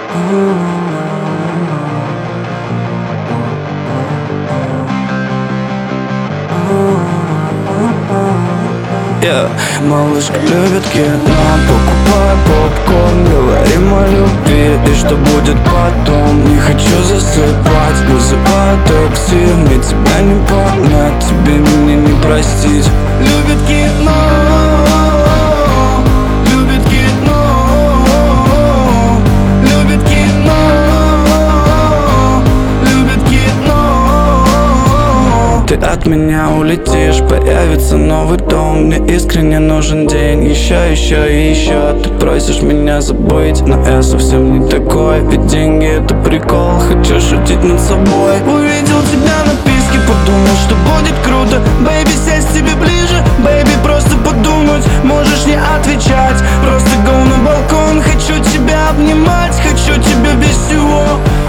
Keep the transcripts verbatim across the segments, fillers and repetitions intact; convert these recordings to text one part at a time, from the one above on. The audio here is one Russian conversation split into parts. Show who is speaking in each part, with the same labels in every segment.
Speaker 1: Yeah. Малышка любит кино, покупай попкорн, говорим о любви и что будет потом. Не хочу засыпать, вызываю такси. Мне тебя не понять, тебе меня не простить. Любит кино, любит кино, любит кино, любит кино. Ты от меня улетишь, появится новый дом. Мне искренне нужен день, еще, еще и еще. Ты просишь меня забыть, но я совсем не такой. Ведь деньги это прикол, хочу шутить над собой. Увидел тебя на писке, подумал, что будет круто. Бэйби, сесть тебе ближе, бэйби, просто подумать. Можешь не отвечать, просто go на балкон. Хочу тебя обнимать, хочу тебя без всего.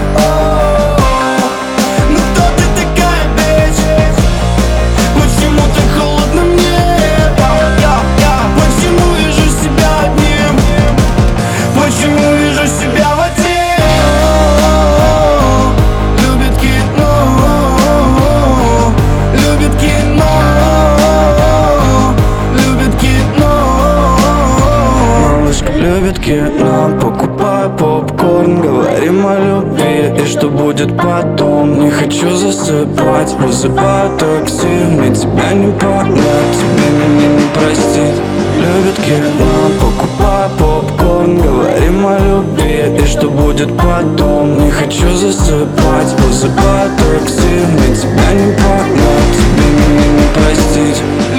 Speaker 1: Любит кино, покупай попкорн, говорим о любви и что будет потом. Не хочу засыпать, вызываю такси. Мне тебя не понять, тебе меня не простить. Любит кино, покупай попкорн, говорим о любви и что будет потом. Не хочу засыпать, вызываю такси. Мне тебя не понять, тебе меня не простить.